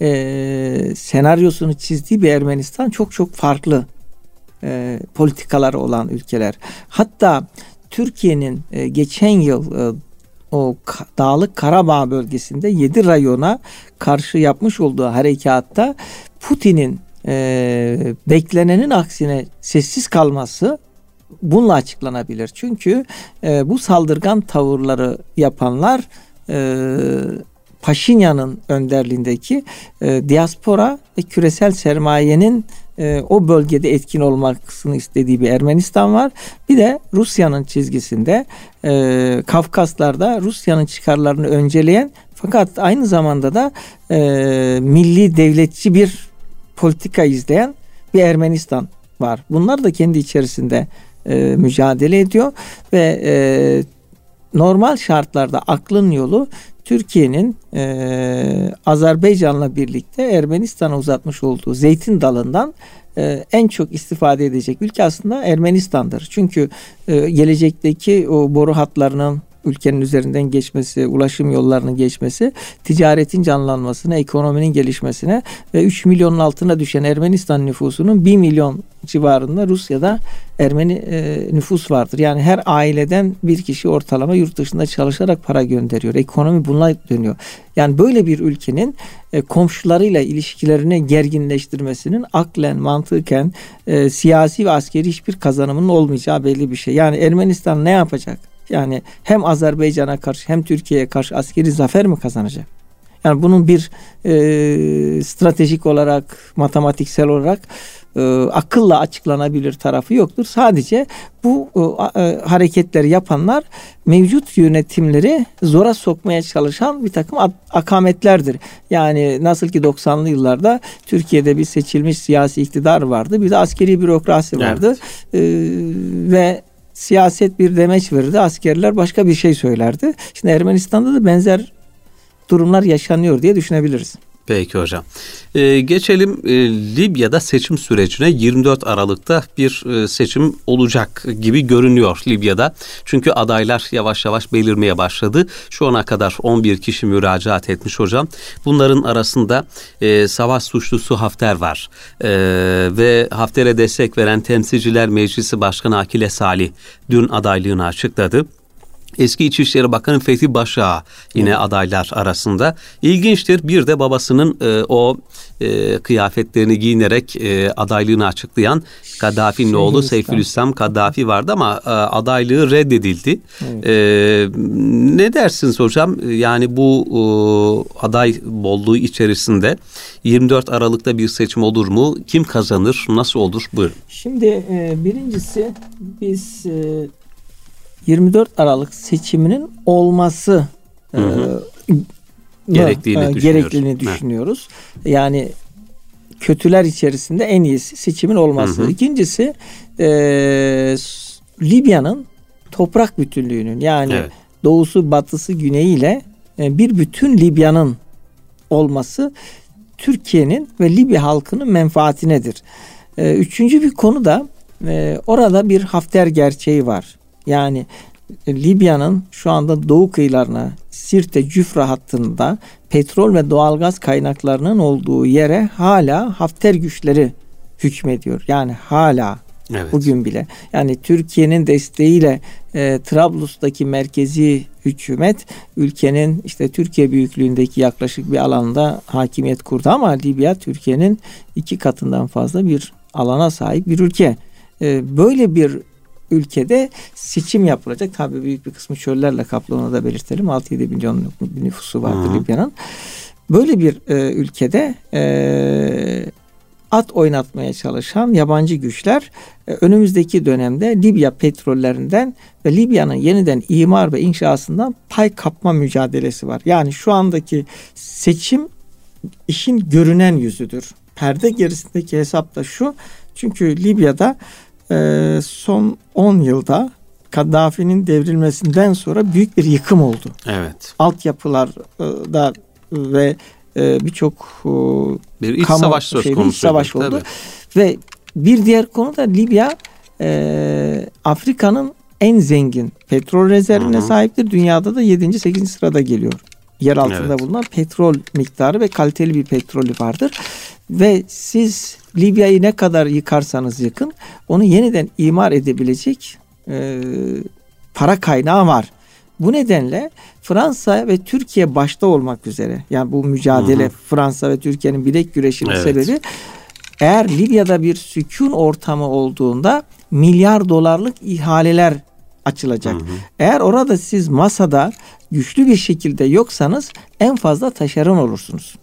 e, senaryosunu çizdiği bir Ermenistan çok çok farklı e, politikaları olan ülkeler. Hatta Türkiye'nin e, geçen yıl e, o Dağlık Karabağ bölgesinde yedi rayona karşı yapmış olduğu harekatta Putin'in e, beklenenin aksine sessiz kalması bununla açıklanabilir. Çünkü e, bu saldırgan tavırları yapanlar e, Paşinyan'ın önderliğindeki e, diaspora ve küresel sermayenin e, o bölgede etkin olmasını istediği bir Ermenistan var. Bir de Rusya'nın çizgisinde e, Kafkaslar'da Rusya'nın çıkarlarını önceleyen fakat aynı zamanda da e, milli devletçi bir politika izleyen bir Ermenistan var. Bunlar da kendi içerisinde e, mücadele ediyor ve e, normal şartlarda aklın yolu Türkiye'nin e, Azerbaycan'la birlikte Ermenistan'a uzatmış olduğu zeytin dalından e, en çok istifade edecek ülke aslında Ermenistan'dır. Çünkü e, gelecekteki o boru hatlarının ülkenin üzerinden geçmesi, ulaşım yollarının geçmesi, ticaretin canlanmasına, ekonominin gelişmesine ve üç milyonun altına düşen Ermenistan nüfusunun bir milyon civarında Rusya'da Ermeni e, nüfus vardır. Yani her aileden bir kişi ortalama yurt dışında çalışarak para gönderiyor. Ekonomi bununla dönüyor. Yani böyle bir ülkenin e, komşularıyla ilişkilerini gerginleştirmesinin aklen, mantıken, e, siyasi ve askeri hiçbir kazanımının olmayacağı belli bir şey. Yani Ermenistan ne yapacak? Yani hem Azerbaycan'a karşı hem Türkiye'ye karşı askeri zafer mi kazanacak? Yani bunun bir e, stratejik olarak, matematiksel olarak e, akılla açıklanabilir tarafı yoktur. Sadece bu e, e, hareketleri yapanlar mevcut yönetimleri zora sokmaya çalışan bir takım akametlerdir. Yani nasıl ki doksanlı yıllarda Türkiye'de bir seçilmiş siyasi iktidar vardı, bir de askeri bürokrasi vardı. Evet. E, ve siyaset bir demeç verirdi. Askerler başka bir şey söylerdi. Şimdi Ermenistan'da da benzer durumlar yaşanıyor diye düşünebiliriz. Peki hocam. Ee, geçelim e, Libya'da seçim sürecine. yirmi dört Aralık'ta bir e, seçim olacak gibi görünüyor Libya'da. Çünkü adaylar yavaş yavaş belirmeye başladı. Şu ana kadar on bir kişi müracaat etmiş hocam. Bunların arasında e, savaş suçlusu Hafter var. E, ve Hafter'e destek veren Temsilciler Meclisi Başkanı Akile Salih dün adaylığını açıkladı. Eski İçişleri Bakanı Fethi Başa yine evet. adaylar arasında. İlginçtir, bir de babasının e, o e, kıyafetlerini giyinerek e, adaylığını açıklayan Kaddafi'nin oğlu Seyfülislam Kaddafi vardı ama e, adaylığı reddedildi. Evet. E, ne dersiniz hocam? Yani bu e, aday bolluğu içerisinde yirmi dört Aralık'ta bir seçim olur mu? Kim kazanır? Nasıl olur? Buyurun. Şimdi e, birincisi biz e, yirmi dört Aralık seçiminin olması hı hı. E, gerektiğini, e, gerektiğini düşünüyoruz. Evet. Yani kötüler içerisinde en iyisi seçimin olması. Hı hı. İkincisi e, Libya'nın toprak bütünlüğünün yani evet. doğusu, batısı, güneyiyle e, bir bütün Libya'nın olması Türkiye'nin ve Libya halkının menfaatinedir. E, üçüncü bir konu da e, orada bir Hafter gerçeği var. Yani Libya'nın şu anda doğu kıyılarına, Sirte, Cüfra hattında petrol ve doğalgaz kaynaklarının olduğu yere hala Hafter güçleri hükmediyor. Yani hala evet. bugün bile. Yani Türkiye'nin desteğiyle e, Trablus'taki merkezi hükümet ülkenin işte Türkiye büyüklüğündeki yaklaşık bir alanda hakimiyet kurdu ama Libya Türkiye'nin iki katından fazla bir alana sahip bir ülke. E, böyle bir ülkede seçim yapılacak. Tabii büyük bir kısmı çöllerle kaplı, onu da belirtelim. altı yedi milyon bir nüfusu vardır Libya'nın. Böyle bir e, ülkede e, at oynatmaya çalışan yabancı güçler e, önümüzdeki dönemde Libya petrollerinden ve Libya'nın yeniden imar ve inşasından pay kapma mücadelesi var. Yani şu andaki seçim işin görünen yüzüdür. Perde gerisindeki hesap da şu: Çünkü Libya'da e, son on yılda Kaddafi'nin devrilmesinden sonra büyük bir yıkım oldu. Evet. Altyapılarda ve e, birçok e, bir iç savaş söz konusu. İç savaş oldu. Tabii. Ve bir diğer konu da Libya e, Afrika'nın en zengin petrol rezervine Hı-hı. sahiptir. Dünyada da yedinci sekizinci sırada geliyor. Yer altında evet. bulunan petrol miktarı ve kaliteli bir petrolü vardır. Ve siz Libya'yı ne kadar yıkarsanız yıkın, onu yeniden imar edebilecek e, para kaynağı var. Bu nedenle Fransa ve Türkiye başta olmak üzere, yani bu mücadele, hı hı. Fransa ve Türkiye'nin bilek güreşinin evet. sebebi, eğer Libya'da bir sükun ortamı olduğunda milyar dolarlık ihaleler açılacak. Hı hı. Eğer orada siz masada güçlü bir şekilde yoksanız en fazla taşeron olursunuz.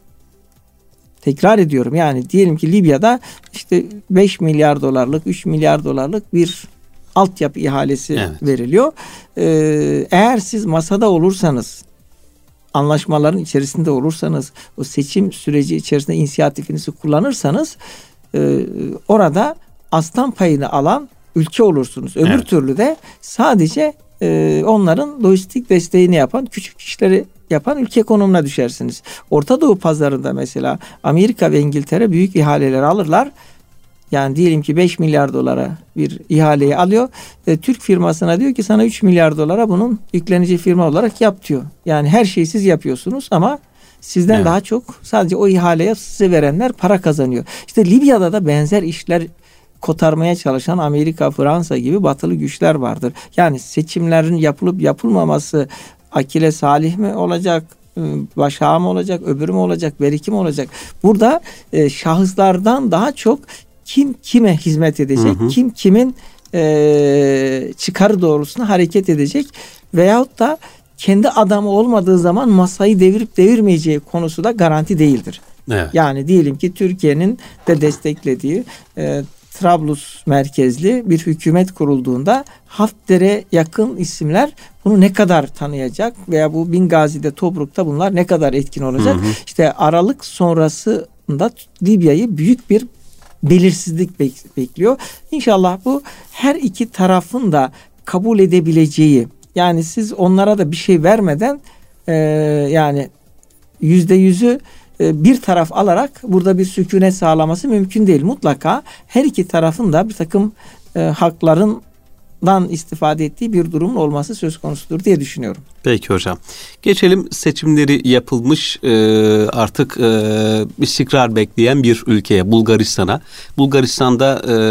Tekrar ediyorum, yani diyelim ki Libya'da işte beş milyar dolarlık, üç milyar dolarlık bir altyapı ihalesi evet. veriliyor. Ee, eğer siz masada olursanız, anlaşmaların içerisinde olursanız, o seçim süreci içerisinde inisiyatifinizi kullanırsanız e, orada aslan payını alan ülke olursunuz. Öbür evet. türlü de sadece e, onların lojistik desteğini yapan, küçük işleri yapan ülke konumuna düşersiniz. Orta Doğu pazarında mesela Amerika ve İngiltere büyük ihaleler alırlar. Yani diyelim ki beş milyar dolara bir ihaleyi alıyor. E, Türk firmasına diyor ki sana üç milyar dolara bunun yüklenici firma olarak yap diyor. Yani her şeyi siz yapıyorsunuz ama sizden evet. daha çok sadece o ihaleye size verenler para kazanıyor. İşte Libya'da da benzer işler kotarmaya çalışan Amerika, Fransa gibi batılı güçler vardır. Yani seçimlerin yapılıp yapılmaması akile salih mi olacak, başağı mı olacak, öbürü mü olacak, beriki mi olacak? Burada e, şahıslardan daha çok kim kime hizmet edecek, hı hı. kim kimin e, çıkarı doğrultusunda hareket edecek veyahut da kendi adamı olmadığı zaman masayı devirip devirmeyeceği konusu da garanti değildir. Evet. Yani diyelim ki Türkiye'nin de desteklediği e, Trablus merkezli bir hükümet kurulduğunda Hafter'e yakın isimler bunu ne kadar tanıyacak veya bu Bingazi'de, Tobruk'ta bunlar ne kadar etkin olacak? Hı hı. İşte Aralık sonrasında Libya'yı büyük bir belirsizlik bekliyor. İnşallah bu her iki tarafın da kabul edebileceği, yani siz onlara da bir şey vermeden e, yani yüzde yüzü bir taraf alarak burada bir sükunet sağlaması mümkün değil. Mutlaka her iki tarafın da bir takım e, haklarından istifade ettiği bir durumun olması söz konusudur diye düşünüyorum. Peki hocam. Geçelim seçimleri yapılmış e, artık e, istikrar bekleyen bir ülkeye, Bulgaristan'a. Bulgaristan'da e,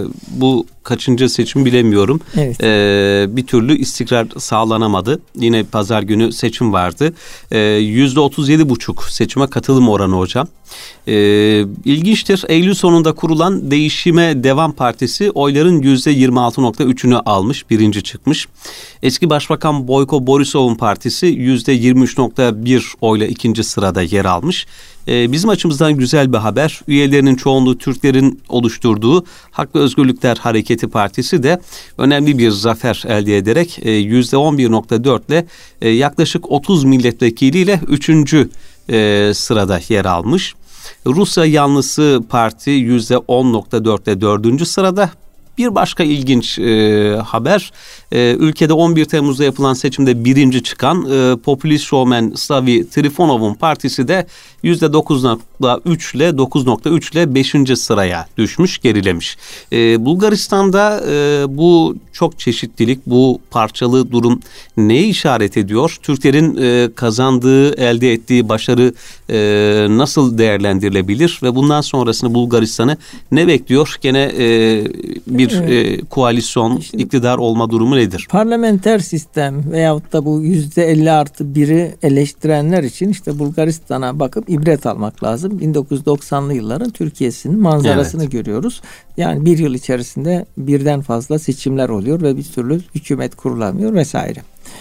bu kaçıncı seçim bilemiyorum. Evet. E, bir türlü istikrar sağlanamadı. Yine pazar günü seçim vardı. E, yüzde otuz yedi buçuk seçime katılım oranı hocam. E, ilginçtir. Eylül sonunda kurulan Değişime Devam Partisi oyların yüzde yirmi altı nokta üçünü almış. Birinci çıkmış. Eski Başbakan Boyko Borisov'un partisi yüzde yirmi üç nokta bir oyla ikinci sırada yer almış. Ee, bizim açımızdan güzel bir haber. Üyelerinin çoğunluğu Türklerin oluşturduğu Hak ve Özgürlükler Hareketi Partisi de önemli bir zafer elde ederek e, yüzde on bir nokta dört ile e, yaklaşık otuz milletvekiliyle üçüncü e, sırada yer almış. Rusya Yanlısı Parti yüzde on nokta dört ile dördüncü sırada. Bir başka ilginç e, haber, e, ülkede on bir Temmuz'da yapılan seçimde birinci çıkan e, popülist şovmen Slavi Trifonov'un partisi de yüzde dokuz nokta üç ile dokuz nokta üç ile beşinci sıraya düşmüş, gerilemiş. E, Bulgaristan'da e, bu çok çeşitlilik, bu parçalı durum neye işaret ediyor? Türklerin e, kazandığı, elde ettiği başarı e, nasıl değerlendirilebilir ve bundan sonrasını Bulgaristan'ı ne bekliyor? Gene e, bir bir evet. e, koalisyon, işte, iktidar olma durumu nedir? Parlamenter sistem veyahut da bu yüzde elli artı biri eleştirenler için işte Bulgaristan'a bakıp ibret almak lazım. bin dokuz yüz doksanlı yılların Türkiye'sinin manzarasını evet. görüyoruz. Yani bir yıl içerisinde birden fazla seçimler oluyor ve bir türlü hükümet kurulamıyor vesaire.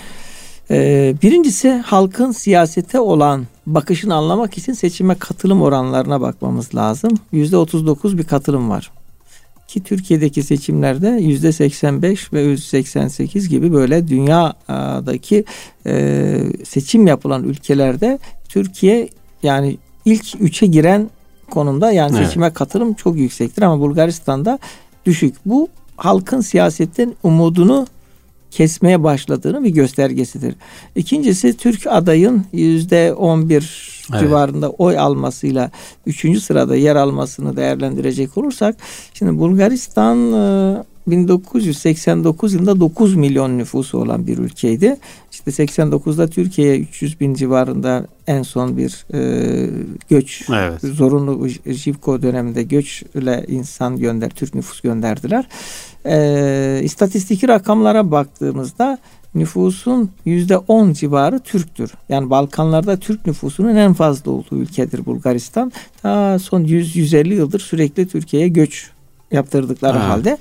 Ee, birincisi halkın siyasete olan bakışını anlamak için seçime katılım oranlarına bakmamız lazım. yüzde otuz dokuz bir katılım var. Ki Türkiye'deki seçimlerde yüzde seksen beş ve yüzde seksen sekiz gibi böyle dünyadaki e, seçim yapılan ülkelerde Türkiye yani ilk üçe giren konumda, yani evet. seçime katılım çok yüksektir ama Bulgaristan'da düşük. Bu halkın siyasetten umudunu kesmeye başladığını bir göstergesidir. İkincisi, Türk adayın yüzde on bir evet. civarında oy almasıyla üçüncü sırada yer almasını değerlendirecek olursak, şimdi Bulgaristan bin dokuz yüz seksen dokuz yılında dokuz milyon nüfusu olan bir ülkeydi. İşte seksen dokuzda Türkiye'ye üç yüz bin civarında en son bir e, göç, evet. zorunlu Jivko döneminde göçle insan gönder, Türk nüfus gönderdiler. E, istatistiki rakamlara baktığımızda nüfusun yüzde on civarı Türktür. Yani Balkanlarda Türk nüfusunun en fazla olduğu ülkedir Bulgaristan. Ta son yüz yüz elli yıldır sürekli Türkiye'ye göç yaptırdıkları evet. halde.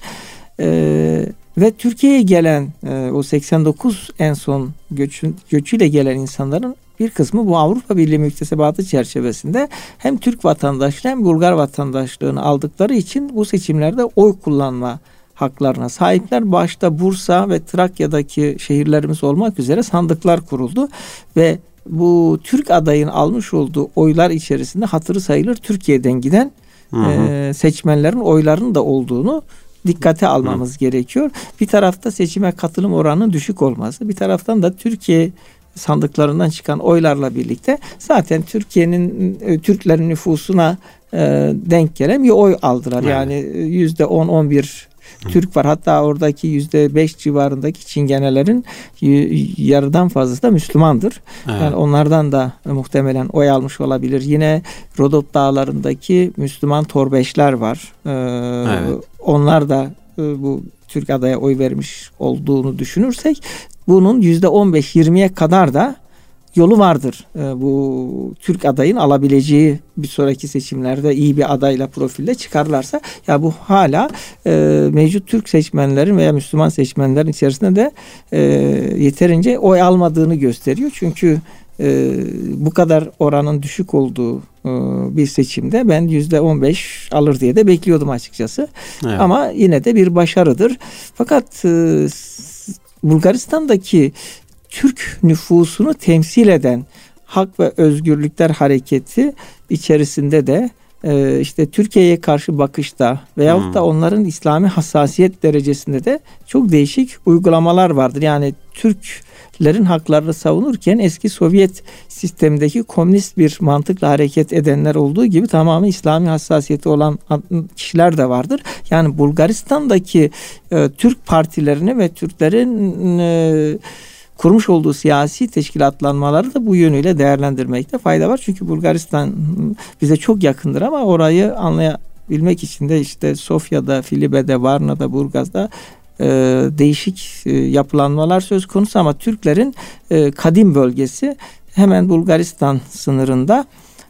Ee, ve Türkiye'ye gelen e, o seksen dokuz en son göçün, göçüyle gelen insanların bir kısmı bu Avrupa Birliği müktesebatı çerçevesinde hem Türk vatandaşlığı hem Bulgar vatandaşlığını aldıkları için bu seçimlerde oy kullanma haklarına sahipler. Başta Bursa ve Trakya'daki şehirlerimiz olmak üzere sandıklar kuruldu ve bu Türk adayın almış olduğu oylar içerisinde hatırı sayılır Türkiye'den giden hı hı. E, seçmenlerin oylarının da olduğunu dikkate almamız Hı. gerekiyor. Bir tarafta seçime katılım oranının düşük olması, bir taraftan da Türkiye sandıklarından çıkan oylarla birlikte zaten Türkiye'nin Türklerin nüfusuna e, denk gelen bir oy aldılar. Evet. Yani yüzde on on bir Türk var. Hatta oradaki yüzde beş civarındaki Çingenelerin yarıdan fazlası da Müslümandır. Evet. Yani onlardan da muhtemelen oy almış olabilir. Yine Rodop Dağları'ndaki Müslüman Torbeşler var. Ee, evet. Onlar da e, bu Türk adaya oy vermiş olduğunu düşünürsek bunun yüzde on beş yirmiye kadar da yolu vardır. Ee, bu Türk adayın alabileceği bir sonraki seçimlerde iyi bir adayla profilde çıkarlarsa, ya bu hala e, mevcut Türk seçmenlerin veya Müslüman seçmenlerin içerisinde de e, yeterince oy almadığını gösteriyor. Çünkü e, bu kadar oranın düşük olduğu e, bir seçimde ben yüzde on beş alır diye de bekliyordum açıkçası. Evet. Ama yine de bir başarıdır. Fakat e, Bulgaristan'daki Türk nüfusunu temsil eden Hak ve Özgürlükler Hareketi içerisinde de e, işte Türkiye'ye karşı bakışta veyahut hmm. da onların İslami hassasiyet derecesinde de çok değişik uygulamalar vardır. Yani Türklerin haklarını savunurken eski Sovyet sistemindeki komünist bir mantıkla hareket edenler olduğu gibi tamamen İslami hassasiyeti olan kişiler de vardır. Yani Bulgaristan'daki e, Türk partilerini ve Türklerin e, kurmuş olduğu siyasi teşkilatlanmaları da bu yönüyle değerlendirmekte fayda var. Çünkü Bulgaristan bize çok yakındır ama orayı anlayabilmek için de işte Sofya'da, Filibe'de, Varna'da, Burgaz'da e, değişik e, yapılanmalar söz konusu ama Türklerin e, kadim bölgesi hemen Bulgaristan sınırında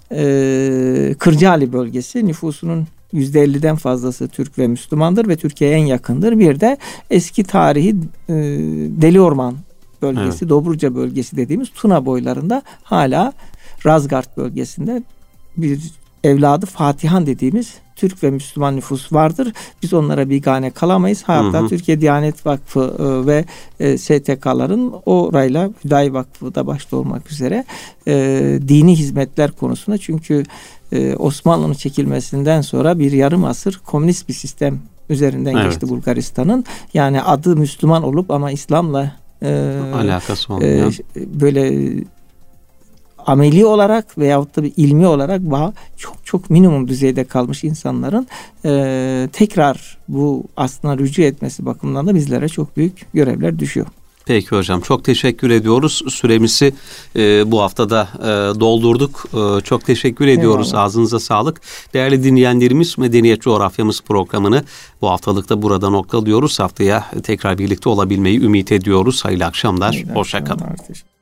e, Kırcaali bölgesi, nüfusunun yüzde elliden fazlası Türk ve Müslümandır ve Türkiye'ye en yakındır. Bir de eski tarihi e, Deli Orman bölgesi, evet. Dobruca bölgesi dediğimiz Tuna boylarında hala Razgard bölgesinde bir evladı Fatihan dediğimiz Türk ve Müslüman nüfus vardır. Biz onlara bigane kalamayız. Hatta hı hı. Türkiye Diyanet Vakfı e, ve e, S T K'ların orayla Hüdayi Vakfı da başta olmak üzere e, dini hizmetler konusunda, çünkü e, Osmanlı'nın çekilmesinden sonra bir yarım asır komünist bir sistem üzerinden evet. geçti Bulgaristan'ın. Yani adı Müslüman olup ama İslam'la Ee, alakası olmuyor. E, böyle ameli olarak veyahut da bir ilmi olarak bağ çok çok minimum düzeyde kalmış insanların e, tekrar bu aslına rücu etmesi bakımından da bizlere çok büyük görevler düşüyor. Peki hocam, çok teşekkür ediyoruz. Süremizi e, bu haftada e, doldurduk. E, çok teşekkür ediyoruz. Eyvallah. Ağzınıza sağlık. Değerli dinleyenlerimiz, Medeniyet Coğrafyamız programını bu haftalıkta burada noktalıyoruz. Haftaya tekrar birlikte olabilmeyi ümit ediyoruz. Hayırlı akşamlar. Hoşça kalın.